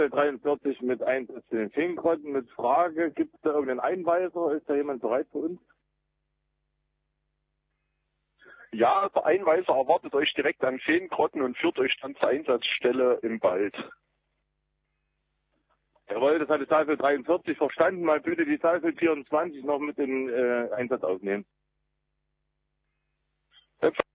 43 mit Einsatz in den Feengrotten mit Frage, gibt es da irgendeinen Einweiser? Ist da jemand bereit für uns? Ja, der Einweiser erwartet euch direkt an Feengrotten und führt euch dann zur Einsatzstelle im Wald. Jawohl, das hat die Tafel 43 verstanden. Mal bitte die Tafel 24 noch mit in Einsatz aufnehmen.